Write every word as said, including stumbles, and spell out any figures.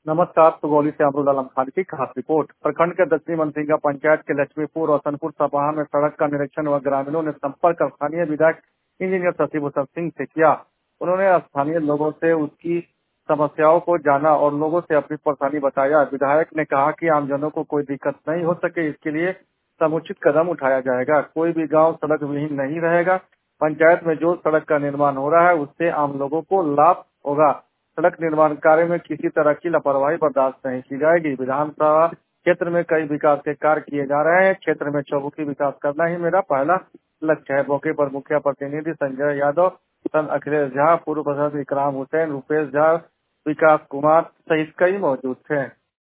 नमस्कार। सुगौली से अमरुल आलम खान की खास रिपोर्ट। प्रखंड के दक्षिणी मनसिंगा पंचायत के लक्ष्मीपुर रोशनपुर सपहा में सड़क का निरीक्षण व ग्रामीणों ने संपर्क स्थानीय विधायक इंजीनियर शशि भूषण सिंह से किया। उन्होंने स्थानीय लोगों से उसकी समस्याओं को जाना और लोगों से अपनी परेशानी बताया। विधायक ने कहा कि आमजनों को कोई दिक्कत नहीं हो सके, इसके लिए समुचित कदम उठाया जाएगा। कोई भी गाँव सड़क विहीन नहीं रहेगा। पंचायत में जो सड़क का निर्माण हो रहा है उससे आम लोगों को लाभ होगा। सड़क निर्माण कार्य में किसी तरह की लापरवाही बर्दाश्त नहीं की जाएगी। विधानसभा क्षेत्र में कई विकास के कार्य किए जा रहे हैं। क्षेत्र में चौमुखी विकास करना ही मेरा पहला लक्ष्य है। मौके पर मुखिया प्रतिनिधि संजय यादव, संत अखिलेश झा, पूर्व प्रधान इकराम हुसैन, रुपेश झा, विकास कुमार सहित कई मौजूद थे।